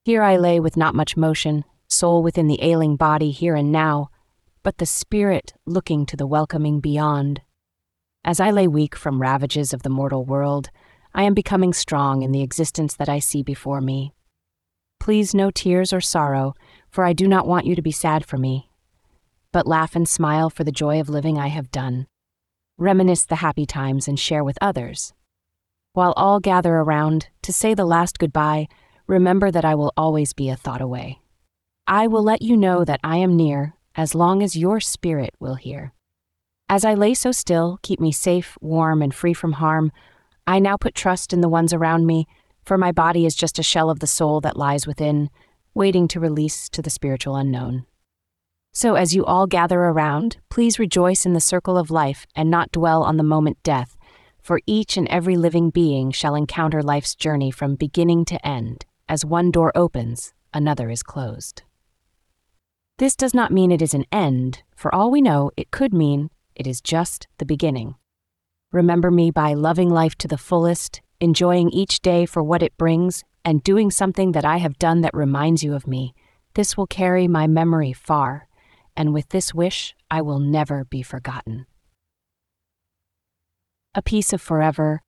Here I lay with not much motion, soul within the ailing body here and now, but the spirit looking to the welcoming beyond. As I lay weak from ravages of the mortal world, I am becoming strong in the existence that I see before me. Please no tears or sorrow, for I do not want you to be sad for me, but laugh and smile for the joy of living I have done. Reminisce the happy times and share with others. While all gather around to say the last goodbye, remember that I will always be a thought away. I will let you know that I am near as long as your spirit will hear. As I lay so still, keep me safe, warm, and free from harm. I now put trust in the ones around me, for my body is just a shell of the soul that lies within, waiting to release to the spiritual unknown. So as you all gather around, please rejoice in the circle of life and not dwell on the moment death, for each and every living being shall encounter life's journey from beginning to end. As one door opens, another is closed. This does not mean it is an end. For all we know, it could mean it is just the beginning. Remember me by loving life to the fullest, enjoying each day for what it brings, and doing something that I have done that reminds you of me. This will carry my memory far, and with this wish, I will never be forgotten. A piece of forever.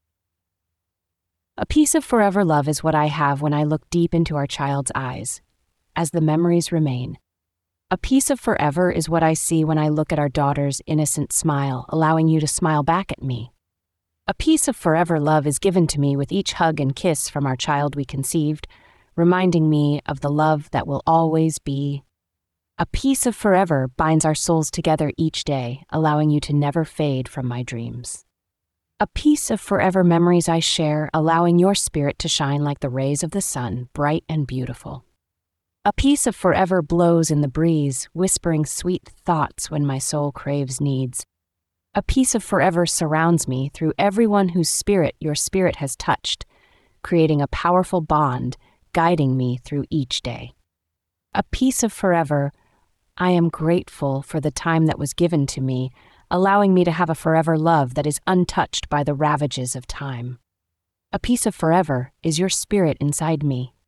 A piece of forever love is what I have when I look deep into our child's eyes, as the memories remain. A piece of forever is what I see when I look at our daughter's innocent smile, allowing you to smile back at me. A piece of forever love is given to me with each hug and kiss from our child we conceived, reminding me of the love that will always be. A piece of forever binds our souls together each day, allowing you to never fade from my dreams. A piece of forever memories I share, allowing your spirit to shine like the rays of the sun, bright and beautiful. A piece of forever blows in the breeze, whispering sweet thoughts when my soul craves needs. A piece of forever surrounds me through everyone whose spirit your spirit has touched, creating a powerful bond, guiding me through each day. A piece of forever, I am grateful for the time that was given to me, allowing me to have a forever love that is untouched by the ravages of time. A piece of forever is your spirit inside me,